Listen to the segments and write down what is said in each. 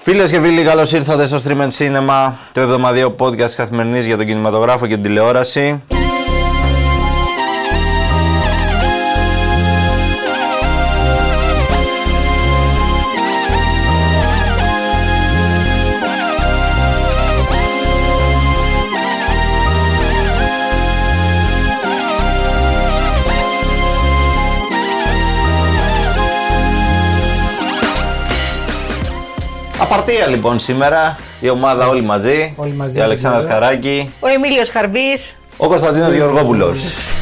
Φίλες και φίλοι, καλώς ήρθατε στο Stream and Cinema, το εβδομαδιαίο podcast καθημερινής για τον κινηματογράφο και την τηλεόραση. Απαρτία λοιπόν σήμερα, η ομάδα όλοι μαζί, η Αλεξάνδρα Σκαράκη, ο Εμίλιος Χαρμπής, ο Κωνσταντίνος Γεωργόπουλος.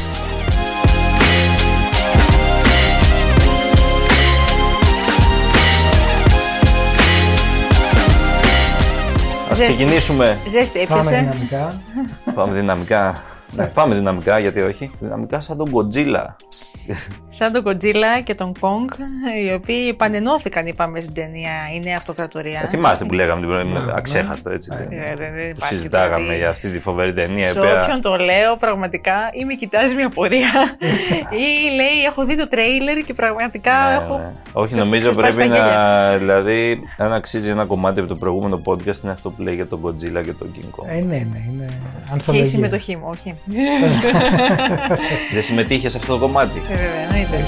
Ας ξεκινήσουμε. Ζέστη έπιασε. Πάμε δυναμικά. Πάμε δυναμικά. Ναι, πάμε δυναμικά, γιατί όχι. Δυναμικά σαν τον Godzilla. Σαν τον Godzilla και τον Kong, οι οποίοι επανενώθηκαν, είπαμε στην ταινία Η Νέα Αυτοκρατορία. Θυμάστε που λέγαμε την πρώτη, αξέχαστο έτσι. Που συζητάγαμε για αυτή τη φοβερή ταινία. Σε όποιον το λέω, πραγματικά ή με κοιτάζει μια πορεία ή λέει έχω δει το τρέιλερ και πραγματικά έχω. Όχι, νομίζω πρέπει να. Δηλαδή, αν αξίζει ένα κομμάτι από το προηγούμενο podcast, είναι αυτό που λέει για τον Godzilla και τον King Kong. Ναι, είναι. Και η συμμετοχή μου, όχι. Δεν συμμετείχε σε αυτό το κομμάτι. Βέβαια, εννοείται.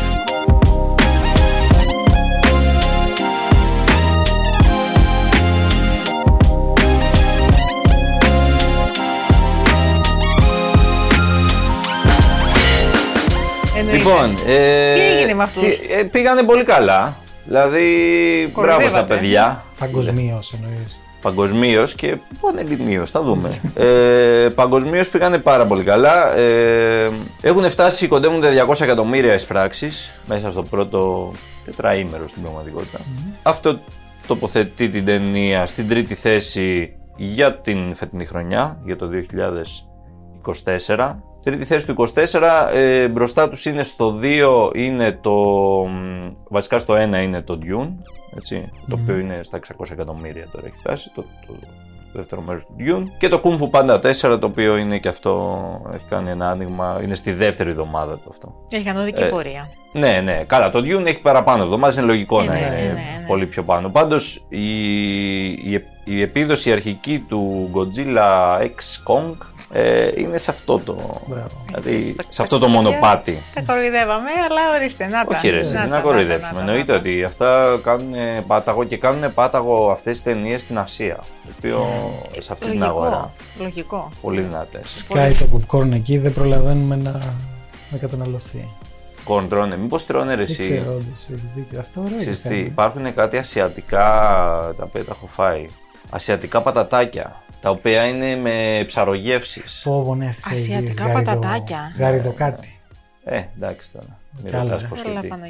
Λοιπόν, τι έγινε με αυτούς? Πήγανε πολύ καλά. Δηλαδή, μπράβο στα παιδιά. Παγκοσμίως εννοείς. Παγκοσμίως και πανελληνίως, θα δούμε. Παγκοσμίως πήγανε πάρα πολύ καλά. Έχουν φτάσει, κοντεύουν 200 εκατομμύρια εισπράξεις μέσα στο πρώτο τετραήμερο στην πραγματικότητα. Αυτό τοποθετεί την ταινία στην τρίτη θέση για την φετινή χρονιά, για το 2024. Τρίτη θέση του 24, μπροστά τους είναι στο 2, είναι βασικά στο 1 είναι το Dune, έτσι, το οποίο είναι στα 600 εκατομμύρια τώρα έχει φτάσει, το δεύτερο μέρος του Dune. Και το Kung Fu Panda 4, το οποίο είναι και αυτό, έχει κάνει ένα άνοιγμα, είναι στη δεύτερη εβδομάδα του αυτό. Έχει ανωδική πορεία. Ναι, καλά, το Dune έχει παραπάνω εβδομάδες, είναι λογικό να είναι πολύ πιο πάνω. Πάντως η επίδοση αρχική του Godzilla X Kong είναι σε αυτό το. Δηλαδή, σε αυτό το μονοπάτι. Τα κοροϊδεύαμε, αλλά ορίστε, να τα. Όχι, ρε, να κοροϊδέψουμε. Εννοείται ότι αυτά κάνουν πάταγο και κάνουν πάταγο αυτές τις ταινίες στην Ασία. Το οποίο σε αυτή την αγορά. Λογικό. Πολύ δυνατές. Σκάει το popcorn εκεί, δεν προλαβαίνουμε να καταναλωθεί. Popcorn τρώνε, μήπως τρώνε ρε εσύ? Δεν ξέρω, όντως, έχεις δίκιο. Αυτό ωραίο. Υπάρχουν κάτι ασιατικά, τα οποία τα έχω φάει. Ασιατικά πατατάκια. Τα οποία είναι με ψαρογεύσεις. Ασιατικά πατατάκια. Γαριδοκάτι. Εντάξει τώρα. Μην ρωτάς πως και τι.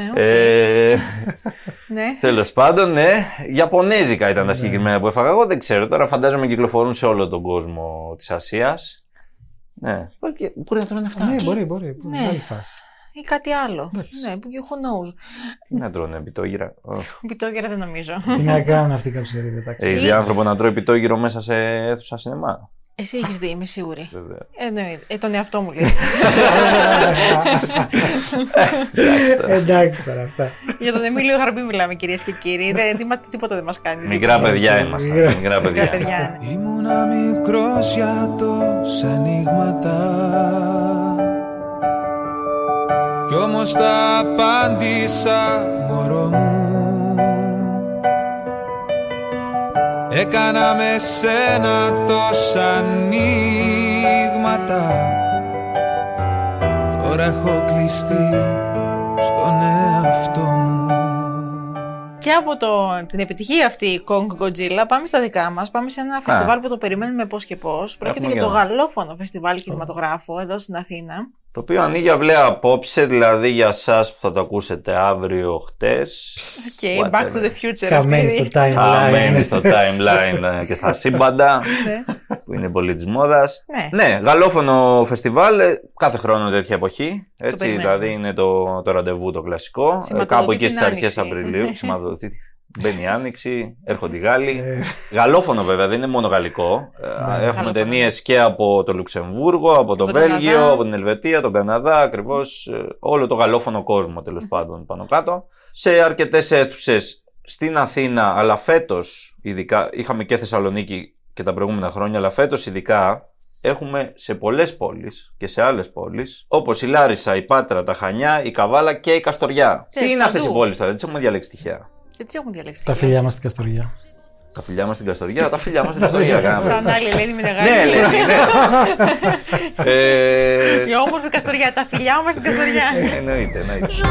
Ναι. Τέλος πάντων, ναι. Ιαπωνέζικα ήταν τα συγκεκριμένα που έφαγα. Εγώ δεν ξέρω. Τώρα φαντάζομαι κυκλοφορούν σε όλο τον κόσμο της Ασίας. Ναι. Μπορεί να τρώνε αυτά. Ναι, μπορεί. Άλλη φάση. Ή κάτι άλλο. Ναι, who knows. Τι να τρώνε, πιτόγυρα? Πιτόγυρα δεν νομίζω. Τι να κάνουν αυτοί κάποιοι σερίδες, εντάξει. Έχει δει άνθρωπο να τρώει πιτόγυρο μέσα σε αίθουσα σινεμά? Εσύ έχεις δει, είμαι σίγουρη. Εννοείται. Τον εαυτό μου λέει. Εντάξει τώρα αυτά. Για τον Εμίλιο Χαρμπή μιλάμε, κυρίες και κύριοι. Τίποτα δεν μας κάνει. Μικρά παιδιά είμαστε. Μικρά παιδιά. Ήμουνα μικρός για τόσα ανοίγματα, κι όμως τα απάντησα, μωρό μου. Έκανα με σένα τόσα ανοίγματα, τώρα έχω κλειστεί στον εαυτό μου. Και από την επιτυχία αυτή Kong Godzilla πάμε στα δικά μας. Πάμε σε ένα φεστιβάλ που το περιμένουμε πώς και πώς. Πρόκειται για το γαλλόφωνο φεστιβάλ κινηματογράφου εδώ στην Αθήνα. Το οποίο ανοίγει αυλαία απόψε, δηλαδή για εσάς που θα το ακούσετε αύριο, χτες. Okay, back to the future. Χαμένοι στο timeline και στα σύμπαντα, που είναι πολύ της μόδας. Ναι, γαλλόφωνο φεστιβάλ, κάθε χρόνο τέτοια εποχή. Έτσι, δηλαδή είναι το ραντεβού το κλασικό. Κάπου εκεί στις αρχές Απριλίου. Μπαίνει η Άνοιξη, έρχονται οι Γάλλοι. Γαλλόφωνο βέβαια, δεν είναι μόνο γαλλικό. Έχουμε ταινίες και από το Λουξεμβούργο, από το Βέλγιο, από την Ελβετία, τον Καναδά, ακριβώς όλο το γαλλόφωνο κόσμο τέλος πάντων πάνω κάτω. Σε αρκετές αίθουσες στην Αθήνα, αλλά φέτος ειδικά, είχαμε και Θεσσαλονίκη και τα προηγούμενα χρόνια, αλλά φέτος ειδικά έχουμε σε πολλές πόλεις και σε άλλες πόλεις, όπως η Λάρισα, η Πάτρα, τα Χανιά, η Καβάλα και η Καστοριά. Τι είναι αυτές οι πόλεις τώρα, τις έχουμε διαλέξει τυχαία. Και τις έχουν διαλέξει. Τα φιλιά μας στην Καστοριά. Τα φιλιά μας στην Καστοριά, τα φιλιά μας στην Καστοριά. Σαν άλλη Ελένη Μινεγάλη. Ναι, Ελένη, ναι. Η όμορφη Καστοριά, τα φιλιά μας στην Καστοριά. Εννοείται.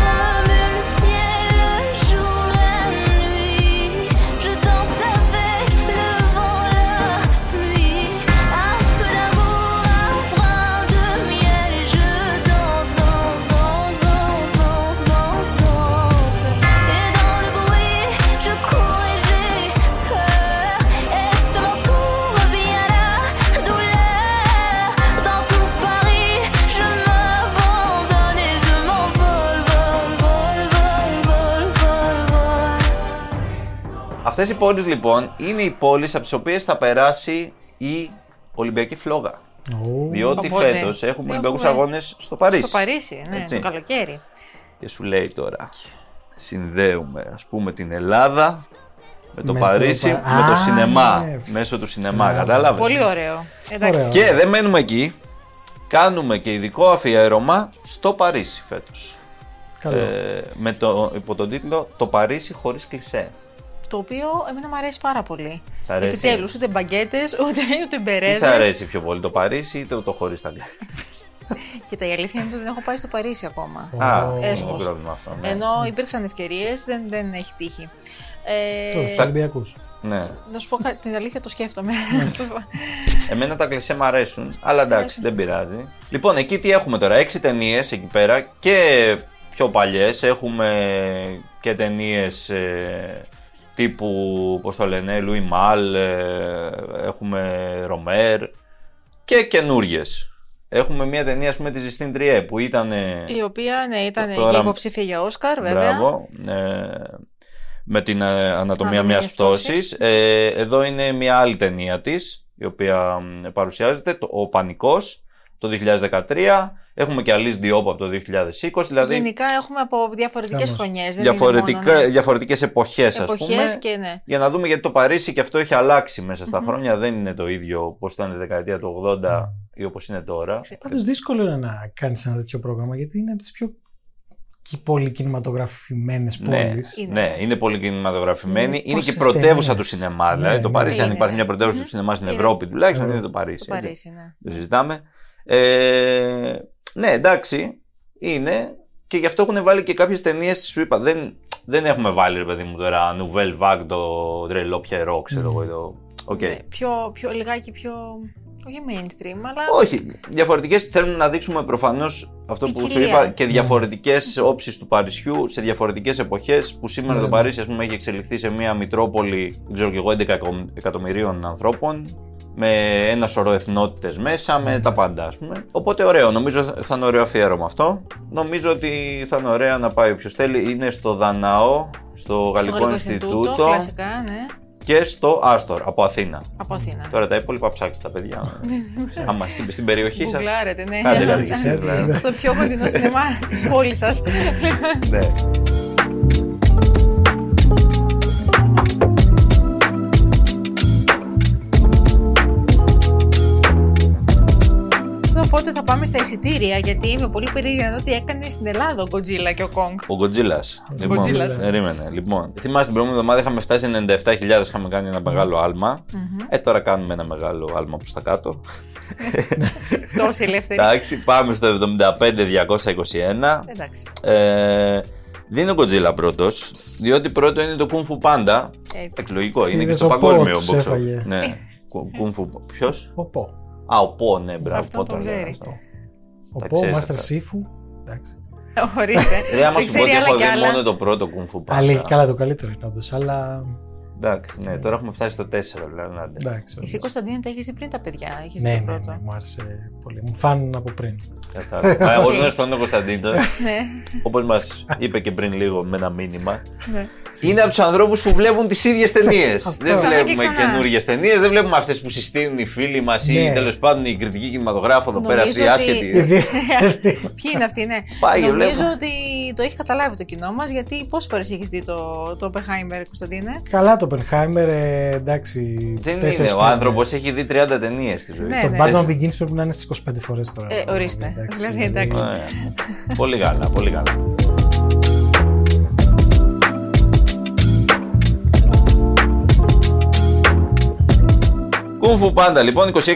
Αυτές οι πόλεις λοιπόν είναι οι πόλεις από τις οποίες θα περάσει η Ολυμπιακή Φλόγα. Διότι φέτος έχουμε Ολυμπιακούς Αγώνες στο Παρίσι. Στο Παρίσι, ναι, το καλοκαίρι. Και σου λέει τώρα, συνδέουμε ας πούμε την Ελλάδα με το Παρίσι, με το σινεμά, μέσω του σινεμά, κατάλαβες. Πολύ ωραίο. Και δεν μένουμε εκεί, κάνουμε και ειδικό αφιέρωμα στο Παρίσι φέτος. Υπό τον τίτλο «Το Παρίσι χωρίς κλισέ». Το οποίο εμένα μου αρέσει πάρα πολύ. Σ' αρέσει? Επιτέλους, ούτε μπαγκέτες, ούτε μπερέδες. Τι σ' αρέσει πιο πολύ, το Παρίσι ή το χωρίς τα κλισέ? Και η αλήθεια είναι ότι δεν έχω πάει στο Παρίσι ακόμα. Έσχος. Πρόβλημα αυτό, ναι. Ενώ υπήρξαν ευκαιρίες, δεν έχει τύχει. Τους Ολυμπιακούς. Ναι. Να σου πω την αλήθεια, το σκέφτομαι. Εμένα τα κλισέ μου αρέσουν, αλλά εντάξει, δεν πειράζει. Λοιπόν, εκεί τι έχουμε τώρα, 6 ταινίες εκεί πέρα και πιο παλιές. Έχουμε και ταινίες τύπου, πώς το λένε, Λουί Μάλ, έχουμε Ρομέρ και καινούριες. Έχουμε μια ταινία, ας πούμε, τη Ζιστίν Τριέ που ήταν. Η οποία, ναι, ήταν και υποψήφια για Όσκαρ, βέβαια. Μπράβο. Με την Ανατομία μιας πτώσης. Εδώ είναι μια άλλη ταινία της, η οποία παρουσιάζεται, ο Πανικός, το 2013. Έχουμε και Αλής Διόπ από το 2020. Δηλαδή, γενικά έχουμε από διαφορετικές χρονιές. Διαφορετικές εποχές, ας πούμε. Και, ναι. Για να δούμε, γιατί το Παρίσι και αυτό έχει αλλάξει μέσα στα χρόνια. Δεν είναι το ίδιο όπως ήταν τη δεκαετία του 80 ή όπως είναι τώρα. Πάντως δύσκολο είναι να κάνεις ένα τέτοιο πρόγραμμα, γιατί είναι από τις πιο πολύ κινηματογραφημένες πόλεις. Ναι, είναι πολύ κινηματογραφημένη. Είναι και πρωτεύουσα του σινεμά. Δηλαδή το Παρίσι, αν υπάρχει μια πρωτεύουσα του σινεμά στην Ευρώπη, τουλάχιστον είναι το Παρίσι. Το Παρίσι, ναι. Το συζητάμε. Ναι, εντάξει, είναι. Και γι' αυτό έχουν βάλει και κάποιες ταινίες, σου είπα. Δεν έχουμε βάλει, ρε παιδί μου, τώρα Nouvelle Vague, το τρελό Πιερό, ξέρω εγώ. Ναι, λιγάκι πιο. Όχι mainstream, αλλά. Όχι. Διαφορετικές, θέλουμε να δείξουμε προφανώς αυτό που σου είπα, και διαφορετικές όψεις του Παρισιού σε διαφορετικές εποχές. Που σήμερα το Παρίσι, ας πούμε, έχει εξελιχθεί σε μια μητρόπολη, δεν ξέρω κι εγώ, 11 εκατομμυρίων ανθρώπων. Με ένα σωρό εθνότητες μέσα, με τα πάντα, ας πούμε. Οπότε ωραίο, νομίζω θα είναι ωραίο αφιέρωμα αυτό. Νομίζω ότι θα είναι ωραία να πάει όποιος θέλει. Είναι στο Δαναό, στο Γαλλικό Ινστιτούτο. Κλασικά, ναι. Και στο Άστορ, από Αθήνα. Από Αθήνα. Τώρα τα υπόλοιπα ψάξτε τα παιδιά. Άμα στην περιοχή σας. Γκουγκλάρετε, ναι. Στο πιο κοντινό σινεμά της πόλης σας. Ναι. Οπότε θα πάμε στα εισιτήρια, γιατί είμαι πολύ περίεργη να δω τι έκανε στην Ελλάδα ο Γκοτζίλα και ο Κονγκ. Ο Γκοτζίλας. Περίμενε. Λοιπόν, θυμάστε την προηγούμενη εβδομάδα είχαμε φτάσει 97.000, είχαμε κάνει ένα μεγάλο άλμα. Τώρα κάνουμε ένα μεγάλο άλμα προς τα κάτω. Φτώση ελεύθερη. Εντάξει, πάμε στο 75.221. Εντάξει. Δεν είναι ο Γκοτζίλα πρώτος, διότι πρώτο είναι το Kung Fu Panda. Λογικό, είναι και στο παγκόσμιο box office. Ναι. Kung Fu. Ποιος? Ο Πο, ναι, μπράβο. Αυτό το ξέρει. Ο Πο, Master Sifu. Εντάξει. Ορίστε. Άμα σου πω ότι έχω δει μόνο το πρώτο Kung Fu Panda. Αλλά καλά, το καλύτερο είναι όντως, αλλά. Εντάξει, ναι, τώρα έχουμε φτάσει στο 4, δηλαδή. Εσύ, Κωνσταντίνε, τα έχεις δει πριν τα παιδιά. Ναι, μου άρεσε πολύ. Μου φάνουν από πριν. Κατάλαβα. Εγώ γνωστό τον Κωνσταντίνο. Όπως μας είπε και πριν λίγο με ένα μήνυμα. Είναι από τους ανθρώπους που βλέπουν τις ίδιες ταινίες. Δεν βλέπουμε καινούργιες ταινίες, δεν βλέπουμε αυτές που συστήνουν οι φίλοι μας ή τέλος πάντων η κριτική κινηματογράφο εδώ πέρα, αυτοί άσχετοι. Ποιοι είναι αυτοί, ναι. Νομίζω ότι το έχει καταλάβει το κοινό μας, γιατί πόσες φορές έχεις δει το Oppenheimer, Κωνσταντίνε? Καλά το Oppenheimer, εντάξει. Δεν είναι, ο άνθρωπος έχει δει 30 ταινίες στη ζωή. Το Batman Begins πρέπει να είναι στις 25 φορές τώρα. Ορίστε. Δηλαδή, εντάξει. Πολύ καλά, πολύ καλά. Kung Fu Panda λοιπόν, 26.896,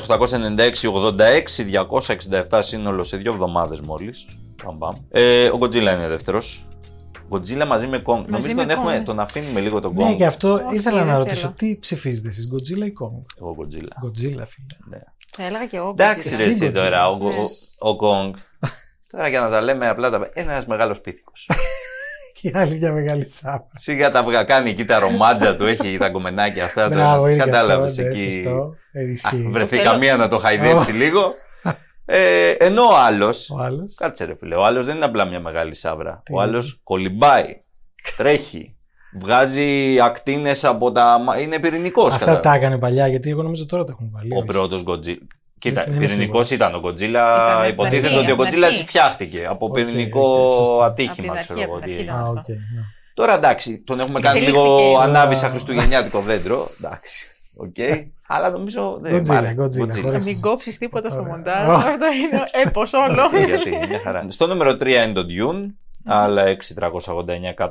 86, 267 σύνολο σε 2 εβδομάδες μόλις. Ο Godzilla είναι δεύτερος. Godzilla μαζί με Kong. Νομίζω τον αφήνουμε λίγο τον Kong. Ναι, και αυτό ήθελα να ρωτήσω, τι ψηφίζετε εσείς, Godzilla ή Kong? Εγώ Godzilla. Godzilla, φίλε. Ναι. Θα έλεγα και εγώ. Εντάξει, ρε, εσύ τώρα, ο Kong. Τώρα για να τα λέμε απλά, είναι ένας μεγάλος πίθηκος. Και άλλη μια μεγάλη σάπα. Σιγά τα κάνει εκεί τα ρομάτζα του, έχει τα κομμενάκια αυτά. Μπράβο, κατάλαβες εκεί. Βρεθεί καμία να το χαϊδέψει λίγο. Ενώ ο άλλος. Κάτσε ρε φίλε, ο άλλος δεν είναι απλά μια μεγάλη σάβρα. Ο άλλος κολυμπάει, τρέχει, βγάζει ακτίνες από τα. Είναι πυρηνικός. Αυτά τα έκανε παλιά, γιατί εγώ νομίζω τώρα τα έχουν βάλει. Ο πρώτος Godzilla. Κοίτα, πυρηνικός ήταν ο Godzilla. Υποτίθεται ότι ο Godzilla έτσι φτιάχτηκε. Από πυρηνικό ατύχημα, ξέρω εγώ. Τώρα εντάξει, τον έχουμε κάνει λίγο ανάβει σαν χριστουγεννιάτικο δέντρο. Εντάξει. Okay. Αλλά νομίζω δεν είναι. Να μην κόψεις τίποτα στο μοντάζ. Αυτό είναι έπος όλο. Γιατί, μια χαρά. Στο νούμερο 3 είναι το Dune. Άλλα 6.389,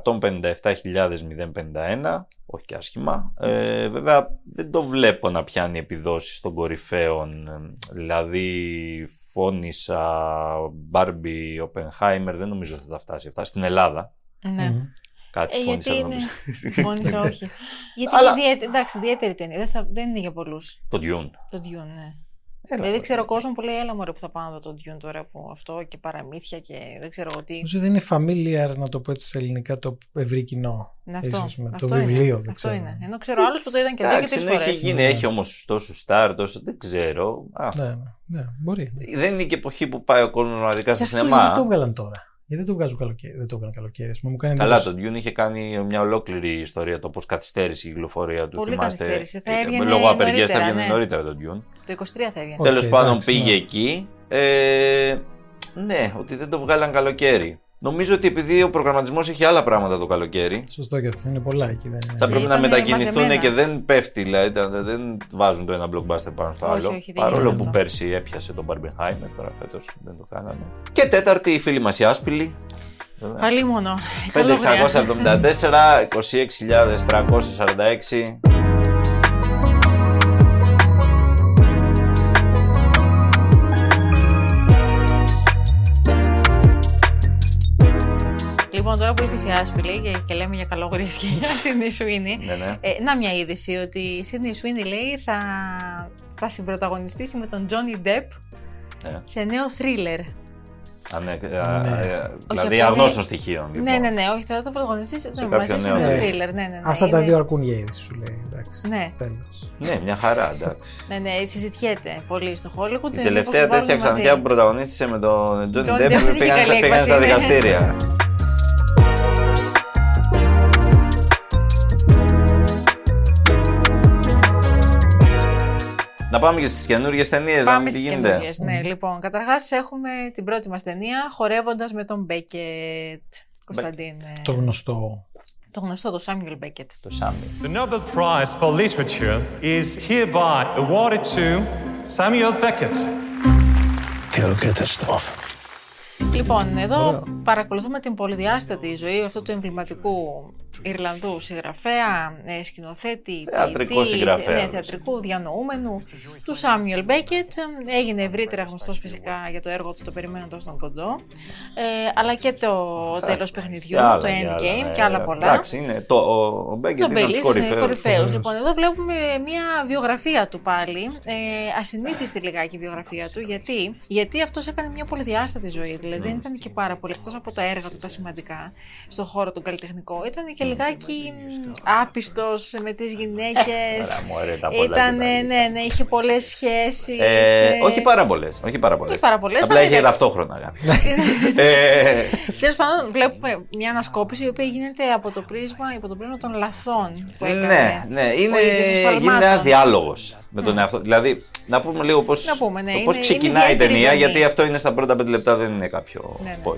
157.051. Όχι και άσχημα. Βέβαια δεν το βλέπω να πιάνει επιδόσεις των κορυφαίων. Δηλαδή φώνησα Barbie, Oppenheimer, δεν νομίζω θα τα φτάσει αυτά στην Ελλάδα. Ναι. Κάτι γιατί είναι. Φώνησα, όχι. Γιατί εντάξει, ιδιαίτερη ταινία. Δεν είναι για πολλούς. Το Dune. Το Dune, ναι. Δηλαδή ξέρω κόσμο που λέει έλα μωρέ που θα πάω να δω το Dune τώρα από αυτό και παραμύθια και δεν ξέρω τι. Νομίζω δεν είναι familiar, να το πω έτσι σε ελληνικά, το ευρύ κοινό. Ίσως με το βιβλίο. Αυτό είναι. Ενώ ξέρω άλλους που το είδαν και 2 και 3 φορές. Έχει όμως τόσους στάρ, δεν ξέρω. Ναι, μπορεί. Δεν είναι και εποχή που πάει ο κόσμος μοναδικά στο σινεμά. Γιατί το έβγαλαν τώρα? Γιατί δεν το βγάζουν καλοκαίρι? Δεν το βγάλαν καλοκαίρι. Καλά, το Dune είχε κάνει μια ολόκληρη ιστορία, το πώς καθυστέρησε η κυκλοφορία του. Πολύ καθυστέρησε. Θα έβγαινε λόγω απεργίας θα έβγαινε νωρίτερα το Dune. Το 23 θα έβγαινε. Τέλος πάντων πήγε εκεί. Ναι, ότι δεν το βγάλαν καλοκαίρι. Νομίζω ότι επειδή ο προγραμματισμός έχει άλλα πράγματα το καλοκαίρι. Σωστό και αυτό, είναι πολλά εκεί. Θα πρέπει να μετακινηθούν και δεν πέφτει, δηλαδή δεν βάζουν το ένα blockbuster πάνω στο άλλο. Παρόλο που πέρσι έπιασε τον Barbenheimer, τώρα φέτος δεν το κάνανε. Και τέταρτη, η φίλη μας η Άσπηλη. Πάλι μόνο. 5.674, 26.346. Λοιπόν, τώρα που είπες η Άσπηλη και λέμε για καλόγρια σκηνιά, Σίδνεϊ Σουίνι. Να μια είδηση ότι η Σίδνεϊ Σουίνι λέει θα συμπροταγωνιστήσει με τον Τζόνι Ντεπ σε νέο θρίλερ. Δηλαδή αγνώστων στοιχείων. Ναι, όχι, θα το πρωταγωνιστήσει μαζί σε νέο θρίλερ. Αυτά τα δύο αρκούν για είδηση, σου λέει. Εντάξει. Τέλος. Ναι, μια χαρά, εντάξει. Ναι, συζητιέται πολύ στο Hollywood. Η τελευταία τέτοια ξανθιά που πρωταγωνίστησε με τον Τζόνι Ντεπ πήγαν στα δικαστήρια. Να πάμε και στις καινούργιες ταινίες. Πάμε στις καινούργιες, ναι. Λοιπόν, καταρχάς έχουμε την πρώτη μας ταινία, Χορεύοντας με τον Μπέκετ. Κωνσταντίν. Το γνωστό. Το γνωστό, το Samuel Beckett. Το Samuel. The Nobel Prize for Literature is hereby awarded to Samuel Beckett. Λοιπόν, εδώ παρακολουθούμε την πολυδιάστατη ζωή αυτού του εμβληματικού Ιρλανδού συγγραφέα, σκηνοθέτη, θεατρικού διανοούμενου, του Σάμιουελ Μπέκετ. Έγινε ευρύτερα γνωστός φυσικά για το έργο του «Το περιμένοντας τον Κοντό», αλλά και το τέλος παιχνιδιού, το Endgame και άλλα πολλά. Εντάξει, είναι ο Μπέκετ είναι ο κορυφαίος. Λοιπόν, εδώ βλέπουμε μια βιογραφία του πάλι, ασυνήθιστη λιγάκι βιογραφία του, γιατί αυτός έκανε μια πολυδιάστατη ζωή. Δηλαδή δεν ήταν και πάρα πολύ, εκτός από τα έργα του τα σημαντικά στον χώρο τον καλλιτεχνικό, ήταν και λιγάκι άπιστος με τις γυναίκες. Είχε πολλές σχέσεις. Όχι πάρα πολλές. Απλά είχε ταυτόχρονα. Τέλος πάντων, βλέπουμε μια ανασκόπηση η οποία γίνεται από το πρίσμα των λαθών που έκανε. Ναι, είναι ένας διάλογος με τον εαυτό. Δηλαδή, να πούμε λίγο πώς ξεκινάει η ταινία, γιατί αυτό είναι στα πρώτα 5 λεπτά, δεν είναι κάποιο spoiler.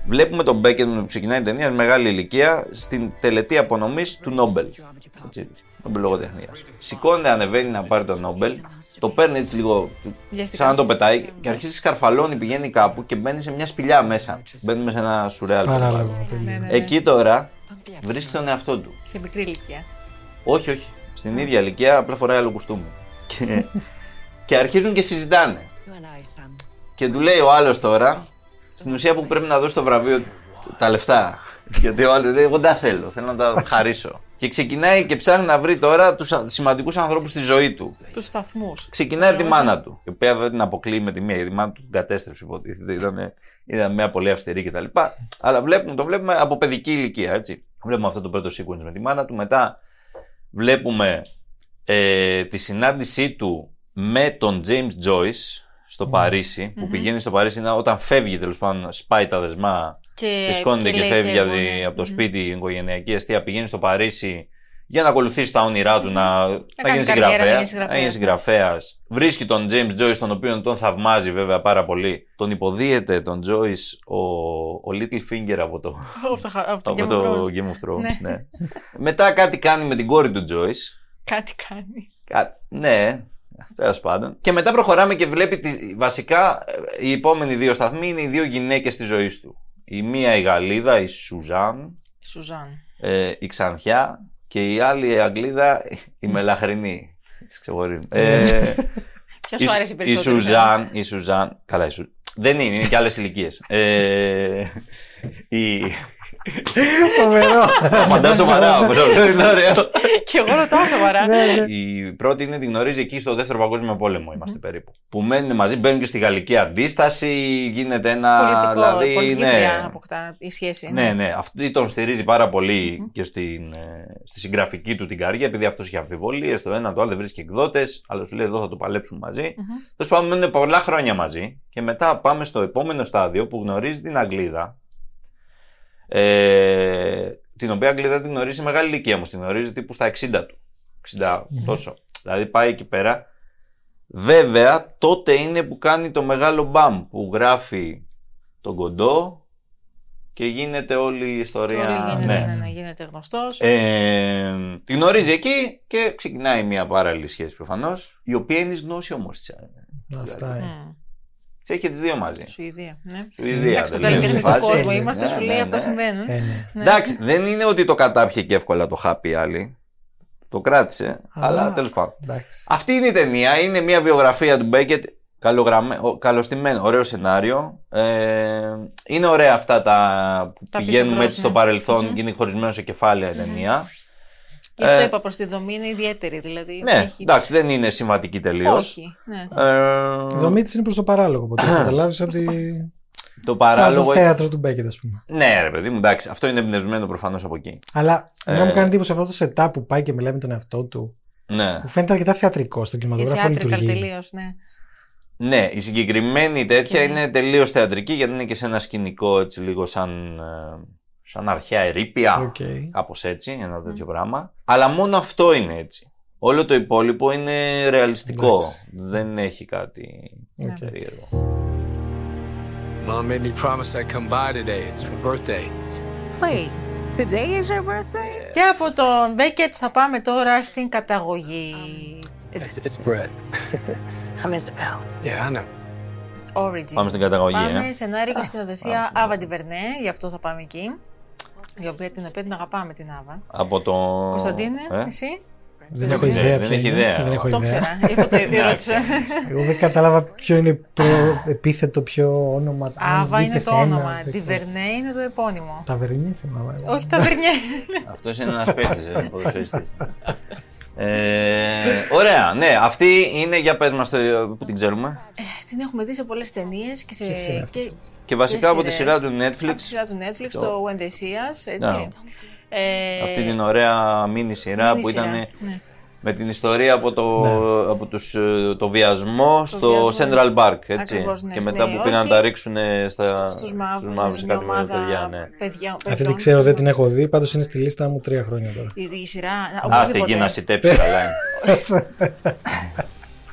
Βλέπουμε τον Μπέκετ που ξεκινάει την ταινία, μεγάλη ηλικία, στην τελετή απονομής του Νόμπελ. Νόμπελ λογοτεχνίας. Σηκώνεται, ανεβαίνει να πάρει τον Νόμπελ, το παίρνει έτσι λίγο, σαν να το πετάει και αρχίζει σκαρφαλώνει, πηγαίνει κάπου και μπαίνει σε μια σπηλιά μέσα. Μπαίνει σε ένα σουρεάλ. Παράλογο. Εκεί τώρα βρίσκει τον εαυτό του. Σε μικρή ηλικία. Όχι. Στην ίδια ηλικία, απλά φοράει άλλο κουστούμι. Και αρχίζουν και συζητάνε. Και του λέει ο άλλος τώρα, στην ουσία που πρέπει να δώσει το βραβείο τα λεφτά. Γιατί ο άλλος λέει: εγώ δεν τα θέλω να τα χαρίσω. Και ξεκινάει και ψάχνει να βρει τώρα τους σημαντικούς ανθρώπους στη ζωή του. Τους σταθμούς. Ξεκινάει από τη μάνα του. Η οποία δεν την αποκλείει με τη μία, γιατί η μάνα του την κατέστρεψε, υποτίθεται. Ήταν μια πολύ αυστηρή κτλ. Αλλά το βλέπουμε από παιδική ηλικία. Έτσι. Βλέπουμε αυτό το πρώτο sequence με τη μάνα του. Μετά βλέπουμε τη συνάντησή του με τον James Joyce στο Παρίσι. Που πηγαίνει στο Παρίσι όταν φεύγει, τέλος πάντων, σπάει τα δεσμά. Και σκόνεται και φεύγει από το σπίτι, η οικογενειακή αιστεία, πηγαίνει στο Παρίσι για να ακολουθήσει τα όνειρά του, να γίνει συγγραφέας. Βρίσκει τον James Joyce, τον οποίο τον θαυμάζει βέβαια πάρα πολύ. Τον υποδίεται τον Joyce ο Littlefinger από το Game of Thrones. Ναι. Μετά κάτι κάνει με την κόρη του Joyce. Κάτι κάνει. Ναι. Τέλος πάντων. Και μετά προχωράμε και βλέπει βασικά οι επόμενοι δύο σταθμοί είναι οι δύο γυναίκες της ζωής του. Η μία η Γαλλίδα, η Σουζάν. Η Ξανθιά. Και η άλλη η Αγγλίδα, η Μελαχρινή. Ποιος σου άρεσε περισσότερο? Η Σουζάν. Καλά, δεν είναι και άλλες ηλικίες. Φοβερό. Απαντάω σοβαρά, είναι ωραίο. Και εγώ ρωτάω σοβαρά. Η πρώτη είναι την γνωρίζει εκεί στο Δεύτερο Παγκόσμιο Πόλεμο, είμαστε περίπου. Που μένουν μαζί, μπαίνουν και στη Γαλλική Αντίσταση, γίνεται ένα. Πολιτική δουλειά αποκτά η σχέση. Ναι. Αυτή τον στηρίζει πάρα πολύ και στη συγγραφική του την καριέρα, επειδή αυτός είχε αμφιβολίες, το ένα το άλλο δεν βρίσκει εκδότες, αλλά σου λέει εδώ θα το παλέψουν μαζί. Τέλος πάντων, μένουν πολλά χρόνια μαζί και μετά πάμε στο επόμενο στάδιο που γνωρίζει την Αγγλίδα. Την οποία Αγγλίδα την γνωρίζει σε μεγάλη ηλικία όμως, την γνωρίζει τύπου στα 60 του. 60 τόσο. Δηλαδή πάει εκεί πέρα. Βέβαια τότε είναι που κάνει το μεγάλο μπαμ που γράφει τον Κοντό και γίνεται όλη η ιστορία. Γίνεται γνωστός. Την γνωρίζει εκεί και ξεκινάει μια παράλληλη σχέση προφανώς, η οποία είναι ης γνώση όμως. Αυτά Τι και τις δύο μαζί. Σουηδία. Σουηδία. Στον καλλιτεχνικό κόσμο είμαστε, σου λέει αυτά συμβαίνουν. Εντάξει, δεν είναι ότι το κατάπιε και εύκολα το χάπι η άλλη. Το κράτησε, αλλά τέλος πάντων. Αυτή είναι η ταινία. Είναι μια βιογραφία του Μπέκετ. Καλωστημένο, ωραίο σενάριο. Είναι ωραία αυτά που πηγαίνουμε έτσι στο παρελθόν και είναι χωρισμένο σε κεφάλαια η ταινία. Γι' αυτό είπα προς τη δομή είναι ιδιαίτερη. Δηλαδή, ναι, εντάξει, δεν είναι συμβατική τελείως. Όχι. Η δομή της είναι προς το παράλογο. Οπότε καταλάβεις ότι. Το παράλογο. Σαν το θέατρο του Μπέκετ, ας πούμε. Ναι, ρε παιδί μου, εντάξει, αυτό είναι εμπνευσμένο προφανώς από εκεί. Αλλά μου κάνει εντύπωση αυτό το setup που πάει και μιλάει με τον εαυτό του. Ναι. Μου φαίνεται αρκετά θεατρικό στον κινηματογράφο. Τελείως, ναι. Ναι, η συγκεκριμένη τέτοια είναι τελείως θεατρική γιατί είναι και σε ένα σκηνικό έτσι λίγο σαν αρχαία ερείπια. Κάπως έτσι, ένα τέτοιο πράγμα. Αλλά μόνο αυτό είναι έτσι. Όλο το υπόλοιπο είναι ρεαλιστικό. Δεν έχει κάτι περίεργο. Mom made me promise I'd come by today. It's my birthday. Wait, today is your birthday? Και από τον Μπέκετ θα πάμε τώρα στην καταγωγή. It's bread. I missed a pound. Yeah, I know. Origin. Πάμε στην καταγωγή. Πάμε σενάριο και σκηνοθεσία Άβα Ντιβερνέ, γι' αυτό θα πάμε εκεί. Την οποία την αγαπάμε την Άβα. Από το. Κωνσταντίνε, εσύ. Δεν έχω ιδέα. Δεν έχει ιδέα. Το ξέρα, αυτό το ρώτησα. Εγώ δεν κατάλαβα ποιο είναι το επίθετο, ποιο όνομα. Άβα είναι το όνομα. Ντιβερνέ είναι το επώνυμο. Ταβερνιέ θυμάμαι. Όχι, Ταβερνιέ. Αυτός είναι ένας παίκτης, ποδοσφαιριστής. Ωραία, ναι, αυτή είναι, για πες μας που την ξέρουμε. Την έχουμε δει σε πολλές ταινίες και βασικά από τη σειρά του Netflix. Από τη σειρά του Netflix, το When They See Us, έτσι. Αυτή την ωραία μίνι σειρά που ήταν με την ιστορία από το βιασμό στο Central Park, έτσι. Ακριβώς, ναι, και μετά που πήγαν να τα ρίξουν στους μαύρους σε κάτι παιδιά, ναι. Αυτή δεν ξέρω, δεν την έχω δει, πάντως είναι στη λίστα μου 3 χρόνια τώρα. Η σειρά, άστε εκεί να σιτέψει καλά.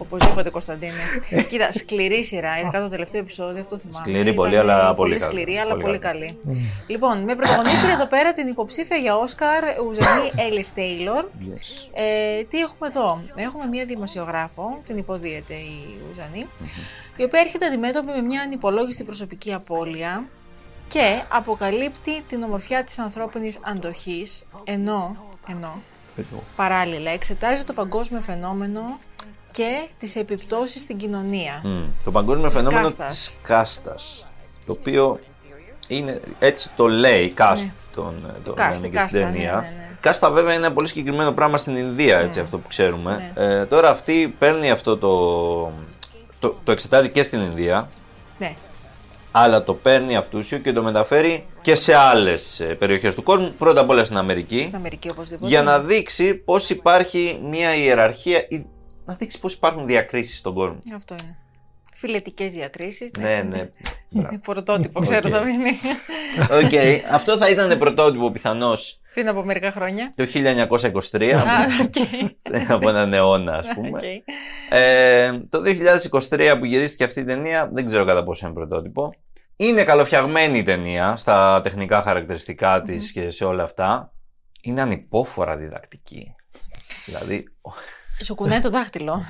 Οπωσδήποτε, Κωνσταντίνε. Κοίτα, σκληρή σειρά, ειδικά το τελευταίο επεισόδιο, αυτό θυμάμαι. Σκληρή πολύ, αλλά πολύ σκληρή, αλλά πολύ καλή. Λοιπόν, με πρωταγωνίστρια εδώ πέρα την υποψήφια για Όσκαρ Ουζενή Έλλης Τέιλορ. Τι έχουμε εδώ? Έχουμε μία δημοσιογράφο, την υποδίεται η Ουζενή, η οποία έρχεται αντιμέτωπη με μια ανυπολόγιστη προσωπική απώλεια και αποκαλύπτει την ομορφιά της ανθρώπινης αντοχής, ενώ παράλληλα εξετάζει το παγκόσμιο φαινόμενο και τις επιπτώσεις στην κοινωνία. Το παγκόσμιο φαινόμενο της κάστας, το οποίο είναι, έτσι το λέει, κάστ, στην ταινία. Κάστα βέβαια είναι ένα πολύ συγκεκριμένο πράγμα στην Ινδία, έτσι, αυτό που ξέρουμε. Τώρα αυτή παίρνει αυτό το εξετάζει και στην Ινδία. Ναι. Αλλά το παίρνει αυτούσιο και το μεταφέρει και σε άλλες περιοχές του κόσμου. Πρώτα απ' όλα στην Αμερική. Στην Αμερική, οπωσδήποτε. Για να δείξει πώς υπάρχει μια ιεραρχία, να δείξει πώς υπάρχουν διακρίσεις στον κόσμο. Αυτό είναι. Φιλετικές διακρίσεις. Ναι. Πρωτότυπο, ξέρω το μήνυμα. Οκ. Αυτό θα ήταν πρωτότυπο πιθανώς. Πριν από μερικά χρόνια. Το 1923. Πριν από έναν αιώνα, ας πούμε. Το 2023 που γυρίστηκε αυτή η ταινία, δεν ξέρω κατά πόσο είναι πρωτότυπο. Είναι καλοφτιαγμένη η ταινία στα τεχνικά χαρακτηριστικά της και σε όλα αυτά. Είναι ανυπόφορα διδακτική. Δηλαδή. Σου κουνάει το δάχτυλο.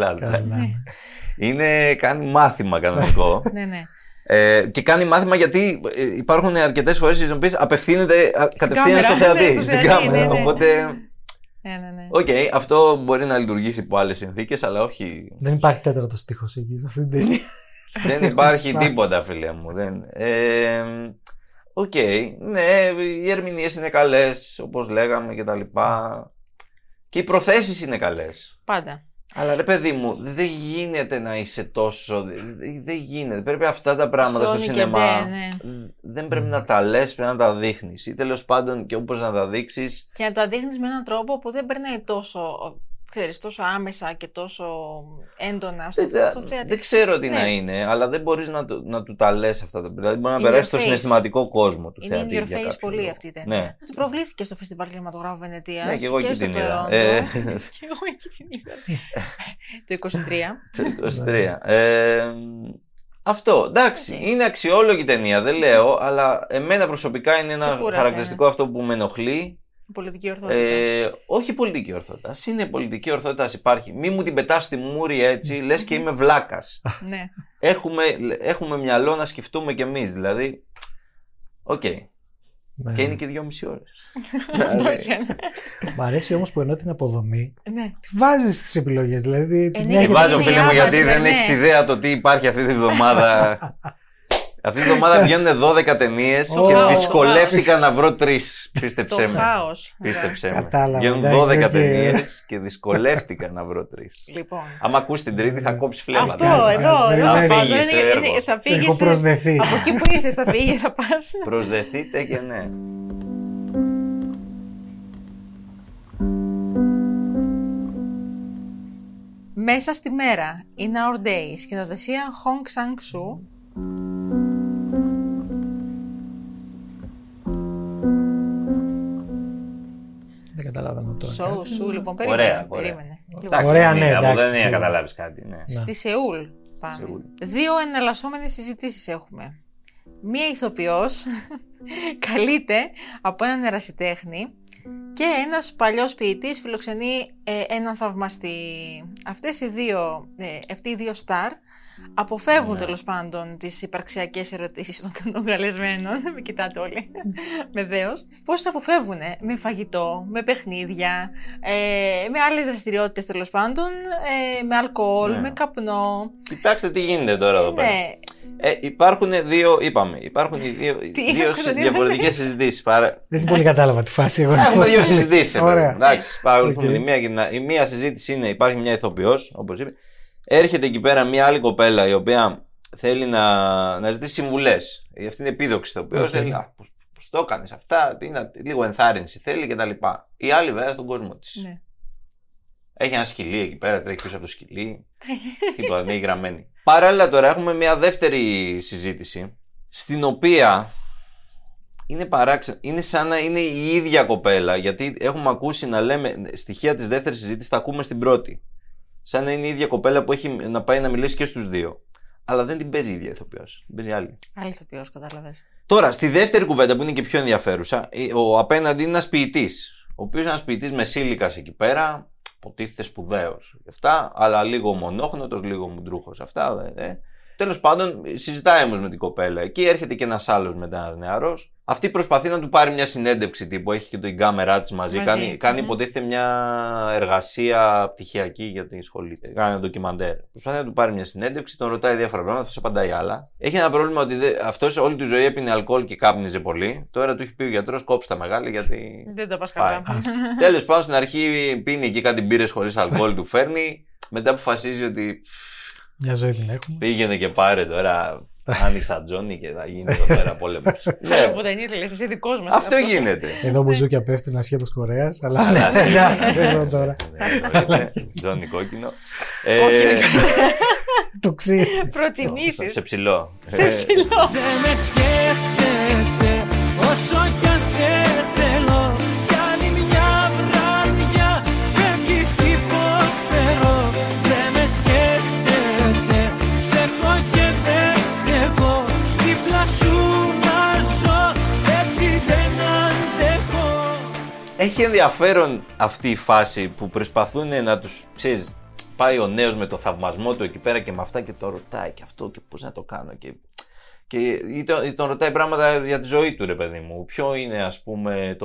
Κάνει μάθημα κανονικό. Ναι. Και κάνει μάθημα γιατί υπάρχουν αρκετές φορές στις οποίες απευθύνεται κατευθείαν στο θεατή, στην κάμερα. Οπότε. Οκ, αυτό μπορεί να λειτουργήσει υπό άλλες συνθήκες, αλλά όχι. Δεν υπάρχει τέταρτο στίχος εκεί σε αυτή την ταινία. Δεν υπάρχει τίποτα, φίλε μου. Οκ, ναι, οι ερμηνείες είναι καλές, όπως λέγαμε και τα λοιπά. Και οι προθέσεις είναι καλές. Πάντα. Αλλά ρε παιδί μου, δεν γίνεται να είσαι τόσο. Δεν γίνεται. Πρέπει αυτά τα πράγματα στο σινεμά. Δεν πρέπει να τα λες, πρέπει να τα δείχνεις. Ή τέλος πάντων και όπως να τα δείξεις. Και να τα δείχνεις με έναν τρόπο που δεν περνάει τόσο άμεσα και τόσο έντονα στο θέατρο. Δεν ξέρω τι να είναι, αλλά δεν μπορείς να του τα λες αυτά τα πράγματα. Δηλαδή μπορεί να περάσει στο συναισθηματικό κόσμο του θεατή. Είναι in your face πολύ αυτή η ταινία. Ναι. Προβλήθηκε στο Φεστιβάλ Κινηματογράφου Βενετίας. Ναι, και εγώ εκεί την είδα. Και εγώ εκεί την είδα. Το 23. Αυτό, εντάξει, είναι αξιόλογη ταινία, δεν λέω, αλλά εμένα προσωπικά είναι ένα χαρακτηριστικό αυτό που με ενοχλεί. Πολιτική ορθότητα. Όχι πολιτική ορθότητα. Ας είναι πολιτική ορθότητα, υπάρχει. Μη μου την πετάς στη μούρη έτσι, λες και είμαι βλάκας. Ναι. Έχουμε μυαλό να σκεφτούμε κι εμείς. Δηλαδή. Οκ. Ναι. Και είναι και 2,5 ώρες. Μ' αρέσει όμως που ενώ την αποδομή. Ναι. Τη βάζεις στις επιλογές. Δηλαδή. Τη βάζω, φίλε μου, γιατί δεν έχεις ιδέα το τι υπάρχει αυτή τη βδομάδα. Αυτή τη βδομάδα βγαίνουν 12 ταινίες και δυσκολεύτηκα να βρω 3. Πίστεψέ με. Πίστεψέ με. Βγαίνουν 12 ταινίες και δυσκολεύτηκα να βρω 3. Λοιπόν. Άμα ακούς την τρίτη θα κόψεις φλέβα. Αυτό εδώ. Θα φύγεις. Έχω προσδεθεί. Από εκεί που ήρθες θα φύγεις, θα πας. Προσδεθείτε και ναι. Μέσα στη μέρα. In Our Days. Σκηνοθεσία Hong Sang-soo. Δεν καταλάβαμε τώρα. Σου, λοιπόν, περίμενε. Ωραία, ναι, εντάξει. Δεν καταλάβεις κάτι. Στη Σεούλ πάμε. 2 εναλλασσόμενες συζητήσεις έχουμε. Μία ηθοποιός καλείται από έναν ερασιτέχνη και ένας παλιός ποιητής φιλοξενεί έναν θαυμαστή. Αυτοί οι δύο στάρ αποφεύγουν τέλος πάντων τις υπαρξιακές ερωτήσεις των καλεσμένων. Με κοιτάτε όλοι με δέος. Πώς τις αποφεύγουν? Με φαγητό, με παιχνίδια, με άλλες δραστηριότητες τέλος πάντων, με αλκοόλ, με καπνό. Κοιτάξτε τι γίνεται τώρα εδώ πέρα. Υπάρχουν δύο διαφορετικές συζητήσεις. Δεν πολύ κατάλαβα τη φάση. Έχουμε 2 συζητήσεις. Εντάξει, παρακολουθούμε. Η μία συζήτηση είναι: υπάρχει μια ηθοποιός, όπως είπε. Έρχεται εκεί πέρα μια άλλη κοπέλα η οποία θέλει να ζητήσει συμβουλές. Αυτή είναι επίδοξη ηθοποιός. Θέλει πώς το έκανες αυτά, λίγο ενθάρρυνση θέλει κτλ. Η άλλη βέβαια στον κόσμο της. Ναι. Έχει ένα σκυλί εκεί πέρα, τρέχει πίσω από το σκυλί. Τίποτα, δεν είναι γραμμένη. Παράλληλα τώρα έχουμε μια δεύτερη συζήτηση στην οποία είναι παράξενο. Είναι σαν να είναι η ίδια κοπέλα, γιατί έχουμε ακούσει να λέμε στοιχεία της δεύτερης συζήτησης, τα ακούμε στην πρώτη. σαν να είναι η ίδια κοπέλα που έχει να πάει να μιλήσει και στους δύο. Αλλά δεν την παίζει η ίδια ηθοποιός. Την παίζει άλλη. Άλλη ηθοποιός, κατάλαβες. Τώρα, στη δεύτερη κουβέντα που είναι και πιο ενδιαφέρουσα, ο απέναντι είναι ένας ποιητής. Ο οποίος είναι ένας ποιητής μεσήλικας εκεί πέρα, υποτίθεται σπουδαίος. Αυτά, αλλά λίγο μονόχνοτος, λίγο μουντρούχος. Αυτά. Τέλος πάντων, συζητάει όμως με την κοπέλα. Εκεί έρχεται και ένας άλλος μετά, ένας νεαρός. Αυτή προσπαθεί να του πάρει μια συνέντευξη τύπου. Έχει και την κάμερά της μαζί. Κάνει υποτίθεται μια εργασία πτυχιακή γιατί ασχολείται. Κάνει ένα ντοκιμαντέρ. Προσπαθεί να του πάρει μια συνέντευξη, τον ρωτάει διάφορα πράγματα. Αυτό απαντάει άλλα. Έχει ένα πρόβλημα ότι αυτός όλη τη ζωή έπινε αλκοόλ και κάπνιζε πολύ. Τώρα του έχει πει ο γιατρός κόψε τα μεγάλα γιατί. Δεν τα πας καλά. Τέλος πάντων, στην αρχή πίνει εκεί κάτι μπύρες χωρίς αλκοόλ, του φέρνει. Μετά αποφασίζει ότι. Μια ζωή την έχουμε. Πήγαινε και πάρε τώρα. Άνοιξα Τζόνι και θα γίνει εδώ πέρα πόλεμος. Ναι, που δεν ήρθε, εσύ δικός μας. Αυτό γίνεται. Εδώ μπουζούκια πέφτουν ασχέτως Κορέας, αλλά εδώ τώρα. Τζόνι κόκκινο. Το ξύ. Προτιμήσεις. Σε ψηλό. Σε ψηλό. Δεν με σκέφτεσαι όσο κι αν σε θέλω. Κι άλλη μια βράδια φεύγεις κι υποφέρω. Δεν με σκέφτεσαι, σε έχω και δεν σε έχω. Δίπλα σου να ζω, έτσι δεν αντέχω. Έχει ενδιαφέρον αυτή η φάση που προσπαθούν να τους, ξέρεις, πάει ο νέος με το θαυμασμό του εκεί πέρα και με αυτά και το ρωτάει και αυτό και πώς να το κάνω και τον ρωτάει πράγματα για τη ζωή του, ρε παιδί μου. Ποιο είναι, ας πούμε,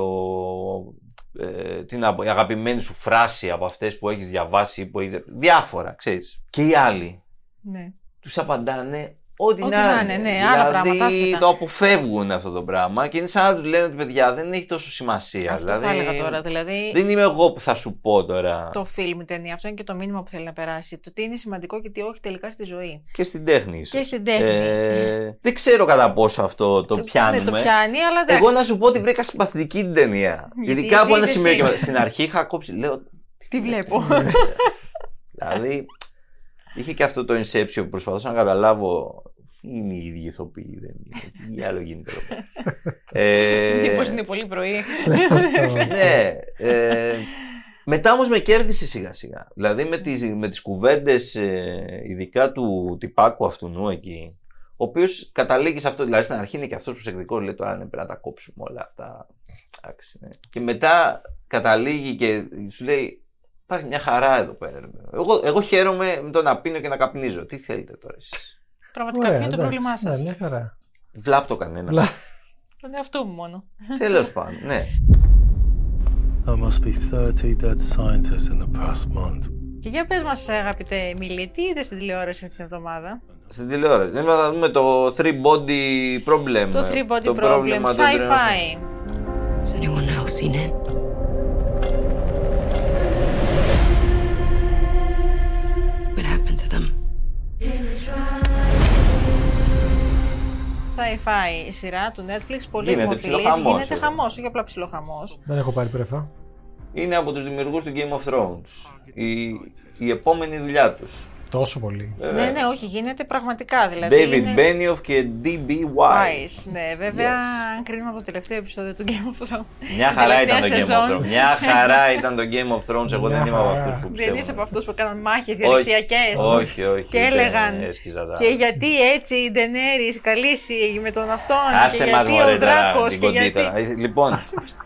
την αγαπημένη σου φράση από αυτές που έχεις διαβάσει, που έχεις, διάφορα, ξέρεις. Και οι άλλοι τους απαντάνε ό,τι να είναι. Ναι, άλλα πράγματα. Δηλαδή το αποφεύγουν αυτό το πράγμα και είναι σαν να τους λένε ότι παιδιά δεν έχει τόσο σημασία. Αυτό θα έλεγα τώρα. Δηλαδή, δεν είμαι εγώ που θα σου πω τώρα. Το φιλμ, η ταινία, αυτό είναι και το μήνυμα που θέλει να περάσει. Το τι είναι σημαντικό και τι όχι τελικά στη ζωή. Και στην τέχνη ίσως. Και στην τέχνη. Δεν ξέρω κατά πόσο αυτό το πιάνουμε. Ναι, το πιάνει, αλλά εντάξει. Εγώ να σου πω ότι βρήκα συμπαθητική την ταινία. Γιατί κάπου ένα σημείο και στην αρχή είχα κόψει. Λέω. Τι βλέπω. Δηλαδή είχε και αυτό το Inception που προσπαθούσα να καταλάβω. Είναι οι ίδιοι ηθοποιοί, δεν είναι. Τι άλλο γίνεται εδώ. Μήπως είναι πολύ πρωί. Ναι. Μετά όμως με κέρδισε σιγά σιγά. Δηλαδή με τις κουβέντες ειδικά του τυπάκου αυτού εκεί, ο οποίος καταλήγει σε αυτό. Δηλαδή στην αρχή είναι και αυτός προσεκτικός, λέει τώρα ναι, πρέπει να τα κόψουμε όλα αυτά. Εντάξει, ναι. Και μετά καταλήγει και σου λέει υπάρχει μια χαρά εδώ πέρα. Εγώ χαίρομαι με το να πίνω και να καπνίζω. Τι θέλετε τώρα εσείς. Πραγματικά ποιο είναι το πρόβλημά σας. Ναι, χαρά. Βλάπτω κανένα. Τον εαυτό μου μόνο. Τέλος πάντων, ναι. There must be 30 dead scientists in the past month. Και για πες μας, αγαπητέ Μίλη, τι είδες στην τηλεόραση αυτή την εβδομάδα? Στην τηλεόραση. Δεν θα δούμε το 3-body problem. Το 3-body problem, sci-fi. Has anyone else seen it? What happened to them? Sci-fi σειρά του Netflix, πολύ Γίνεται δημοφιλής. ψιλοχαμός, Γίνεται χαμός, όχι απλά ψιλοχαμός. Δεν έχω πάρει πρέφα. Είναι από τους δημιουργούς του Game of Thrones. Η επόμενη δουλειά τους. Τόσο πολύ. Ναι, ναι, όχι, γίνεται πραγματικά. Δηλαδή David είναι... Benioff και D.B. Wise. Ναι, βέβαια, αν κρίνουμε από το τελευταίο επεισόδιο του Game of Thrones. Μια χαρά ήταν το Game of Thrones. Μια χαρά ήταν το Game of Thrones. Εγώ δεν είμαι από αυτούς που πιστεύω. Δεν είσαι από αυτούς που έκαναν μάχες διαδικτυακές. Όχι, όχι. Και έλεγαν. Και γιατί έτσι η Ντενέρης καλήσει με τον αυτόν. Άσε μας μωρέ την κοντίτα. Λοιπόν.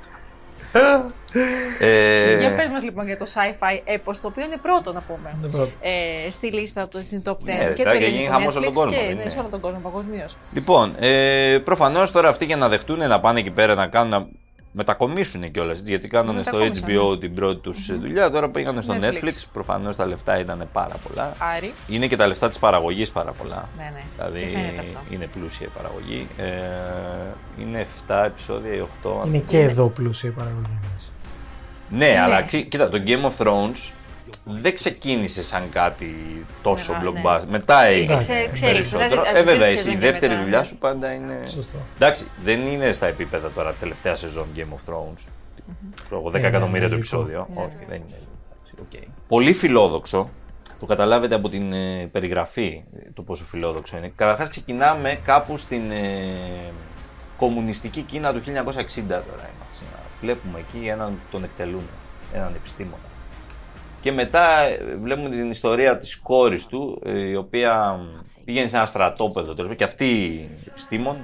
Για πες μας λοιπόν για το sci-fi έπος, το οποίο είναι πρώτο να πούμε στη λίστα του στην Top 10 και του ελληνικού Netflix και σε όλο τον κόσμο παγκοσμίως. Λοιπόν, προφανώς τώρα αυτοί για να δεχτούν να πάνε εκεί πέρα να κάνουν, να μετακομίσουν κιόλας, γιατί κάνανε στο HBO την πρώτη τους δουλειά, τώρα πήγανε στο Netflix, προφανώς τα λεφτά ήταν πάρα πολλά. Άρη. Είναι και τα λεφτά της παραγωγής πάρα πολλά. Ναι, ναι. Δηλαδή και φαίνεται αυτό. Είναι πλούσια η παραγωγή. Είναι 7 επεισόδια ή 8. Είναι και εδώ πλούσια η παραγωγή. Ναι, αλλά κοίτα, το Game of Thrones δεν ξεκίνησε σαν κάτι τόσο blockbuster. Μετά έγινε περισσότερο. Βέβαια, η δεύτερη δουλειά σου πάντα είναι. Σωστό. Εντάξει, δεν είναι στα επίπεδα τώρα τελευταία σεζόν Game of Thrones. 10 εκατομμύρια το επεισόδιο. Όχι, δεν είναι. Πολύ φιλόδοξο. Το καταλάβετε από την περιγραφή το πόσο φιλόδοξο είναι. Καταρχάς ξεκινάμε κάπου στην κομμουνιστική Κίνα του 1960 τώρα είμαστε. Βλέπουμε εκεί έναν τον εκτελούν, έναν επιστήμονα. Και μετά βλέπουμε την ιστορία της κόρης του, η οποία πήγαινε σε ένα στρατόπεδο, και αυτή επιστήμον,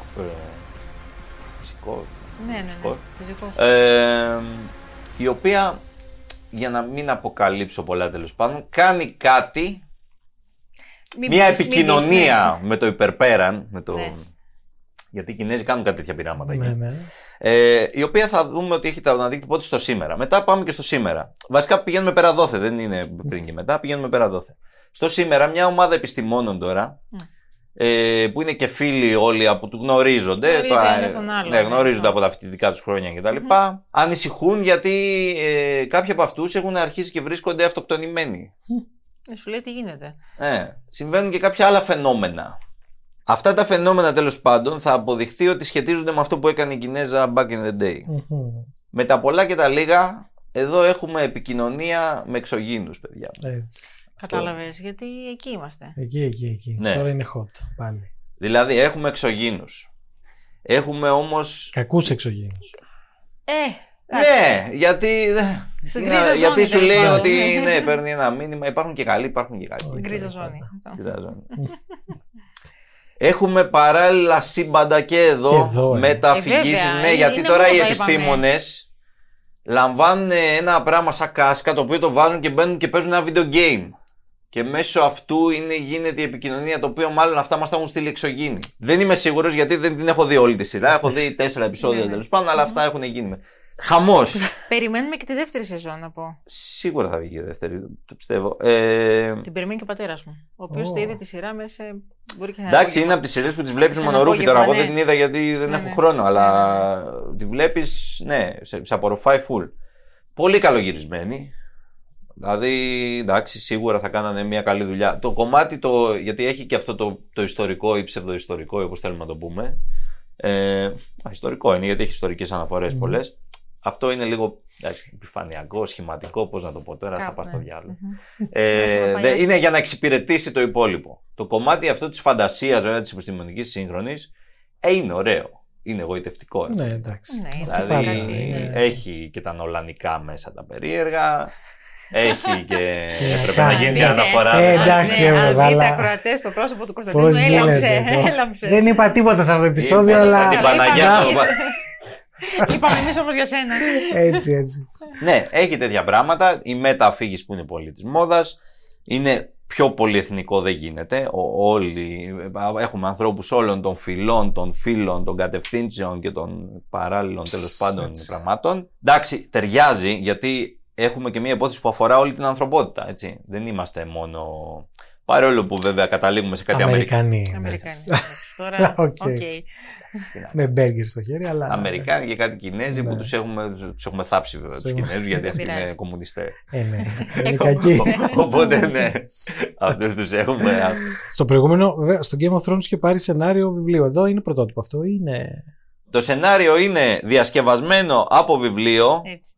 φυσικό. Ναι, φυσικός. Η οποία, για να μην αποκαλύψω πολλά τέλος πάντων, κάνει κάτι, μια επικοινωνία με το υπερπέραν, γιατί οι Κινέζοι κάνουν κάτι τέτοια πειράματα. Η οποία θα δούμε ότι έχει τον αντίκτυπο της στο σήμερα. Μετά πάμε και στο σήμερα. Βασικά πηγαίνουμε πέρα δόθε, δεν είναι πριν και μετά, πηγαίνουμε πέρα δόθε. Στο σήμερα, μια ομάδα επιστημόνων τώρα, που είναι και φίλοι όλοι που του γνωρίζονται. Γνωρίζονται από τα φοιτητικά τους χρόνια κτλ. Ανησυχούν γιατί κάποιοι από αυτούς έχουν αρχίσει και βρίσκονται αυτοκτονημένοι. Σου λέει τι γίνεται. Συμβαίνουν και κάποια άλλα φαινόμενα. Αυτά τα φαινόμενα τέλος πάντων θα αποδειχθεί ότι σχετίζονται με αυτό που έκανε η Κινέζα back in the day. Με τα πολλά και τα λίγα, εδώ έχουμε επικοινωνία με εξωγήινους, παιδιά. Κατάλαβες, γιατί εκεί είμαστε. Εκεί. Ναι. Τώρα είναι hot πάλι. Δηλαδή έχουμε εξωγήινους. Έχουμε όμως... κακούς εξωγήινους. Ναι, γιατί σου λέει ότι παίρνει ένα μήνυμα. Υπάρχουν και καλοί, υπάρχουν και κακοί. Γκρίζα ζώνη. Έχουμε παράλληλα σύμπαντα και εδώ μεταφυγήσεις. Ναι, γιατί τώρα οι επιστήμονες λαμβάνουν ένα πράγμα σαν κάσκα, το οποίο το βάζουν και μπαίνουν και παίζουν ένα video game. Και μέσω αυτού γίνεται η επικοινωνία, το οποίο μάλλον αυτά μας τα έχουν στείλει εξωγήινοι. Δεν είμαι σίγουρος, γιατί δεν την έχω δει όλη τη σειρά. Έχω δει 4 επεισόδια τέλος πάντων, αλλά αυτά έχουν γίνει. Χαμός. Περιμένουμε και τη δεύτερη σεζόν, να πω. Σίγουρα θα βγει η δεύτερη, το πιστεύω. Την περιμένει και ο πατέρας μου, ο οποίος τη είδε τη σειρά μέσα. Εντάξει, είναι από τις σειρές που τις βλέπεις μονορούφι τώρα. Εγώ δεν την είδα γιατί δεν έχω χρόνο, αλλά τη βλέπεις, σε απορροφάει full. Πολύ καλογυρισμένη. Δηλαδή, εντάξει, σίγουρα θα κάνανε μια καλή δουλειά. Το κομμάτι, γιατί έχει και αυτό το ιστορικό ή ψευδοϊστορικό, όπως θέλουμε να το πούμε. Ιστορικό είναι, γιατί έχει ιστορικές αναφορές πολλές. Αυτό είναι λίγο επιφανειακό, σχηματικό, πώς να το πω τώρα, θα πας στο διάλογο. Είναι για να εξυπηρετήσει το υπόλοιπο. Το κομμάτι αυτό της φαντασίας, βέβαια, της επιστημονικής σύγχρονης, είναι ωραίο. Είναι εγωιτευτικό. Ναι, εντάξει. Δηλαδή, έχει και τα νολανικά μέσα τα περίεργα. Έχει και έπρεπε να γίνει αναφορά. Εντάξει, αν δείτε ακροατές στο πρόσωπο του Κωνσταντίνου, έλαμψε. Δεν είπα τίποτα σε αυτό το επεισόδιο, αλλά. Είπαμε εμείς όμως για σένα. Έτσι. Ναι, έχει τέτοια πράγματα. Η μεταφύγηση που είναι πολύ της μόδας. Είναι πιο πολυεθνικό, δεν γίνεται. Όλοι έχουμε ανθρώπους όλων των φυλών, των φίλων, των κατευθύνσεων και των παράλληλων τέλος πάντων πραγμάτων. Εντάξει, ταιριάζει, γιατί έχουμε και μια υπόθεση που αφορά όλη την ανθρωπότητα. Έτσι. Δεν είμαστε μόνο. Παρόλο που βέβαια καταλήγουμε σε κάτι Αμερικανοί. Τώρα, με μπέργκερ στο χέρι, αλλά. Αμερικάνοι και κάτι Κινέζοι που τους έχουμε θάψει βέβαια τους Κινέζους, γιατί αυτοί είναι κομμουνιστές. Ναι. Είναι κακοί. Οπότε ναι, αυτούς τους έχουμε. Στο προηγούμενο, βέβαια, στο Game of Thrones είχε πάρει σενάριο βιβλίο. Εδώ είναι πρωτότυπο αυτό, είναι. Το σενάριο είναι διασκευασμένο από βιβλίο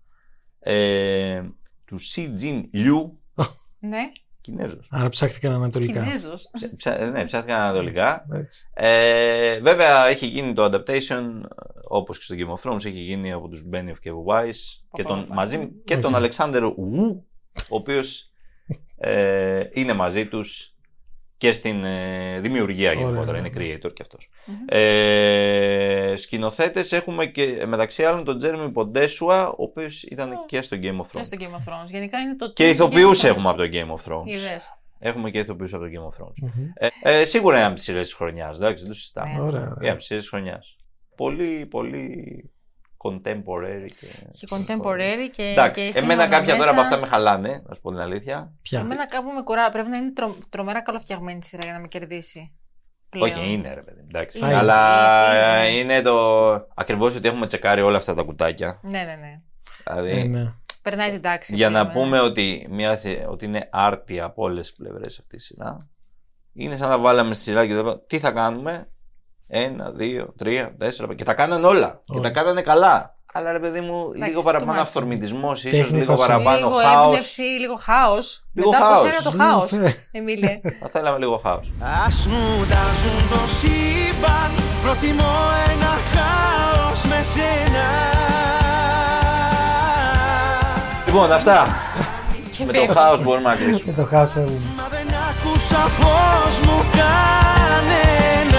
του Xi Jin-Liu. Ναι. Κινέζος. Άρα ψάχτηκαν ανατολικά. Κινέζος. Ναι, ψάχτηκαν ανατολικά. Βέβαια έχει γίνει το adaptation, όπως και στο Game of Thrones, έχει γίνει από τους Benioff και Weiss μαζί και τον Alexander Wu, ο οποίος είναι μαζί τους και στην δημιουργία γενικότερα, είναι creator και αυτός. Σκηνοθέτες έχουμε και μεταξύ άλλων τον Τζέρεμι Ποντέσουα, ο οποίος ήταν και στο Game of Thrones. Και στο Game of Thrones. Γενικά είναι το και ηθοποιούς έχουμε από το Game of Thrones. Είδες. Έχουμε και ηθοποιούς από το Game of Thrones. Σίγουρα είναι από τις σειρές της χρονιάς, εντάξει, δεν το συζητάμε. Είναι από τις σειρές της χρονιάς. Πολύ, πολύ contemporary. Και contemporary και. Εντάξει, εμένα κάποια τώρα από αυτά με χαλάνε, να σου πω την αλήθεια. Εμένα κάπου με κουρά. Πρέπει να είναι τρομερά καλοφτιαγμένη σειρά για να με κερδίσει. Πλέον. Όχι, είναι ρε παιδί. Εντάξει. Αλλά είναι το. Ακριβώς ότι έχουμε τσεκάρει όλα αυτά τα κουτάκια. Ναι. Δηλαδή. Περνάει την τάξη. Για να πούμε ότι είναι άρτια από όλες τις πλευρές αυτή η σειρά. Είναι σαν να βάλαμε στη σειρά και τι θα κάνουμε. 1, 2, 3, 4. Και τα κάνανε όλα. Και τα κάνανε καλά. Αλλά ρε παιδί μου, λίγο παραπάνω αυθορμητισμός, ίσως λίγο παραπάνω χάος. Λίγο έμπνευση, λίγο χάος. Μετά από σένα το χάος, Εμίλια. Θα θέλαμε λίγο χάος. Ας μου τάζουν το σύμπαν, προτιμώ ένα χάος με σένα. Λοιπόν, αυτά. Με το χάος μπορούμε να κλείσουμε. Με το χάος φεύγουμε. Μα δεν άκουσα πως μου κάνε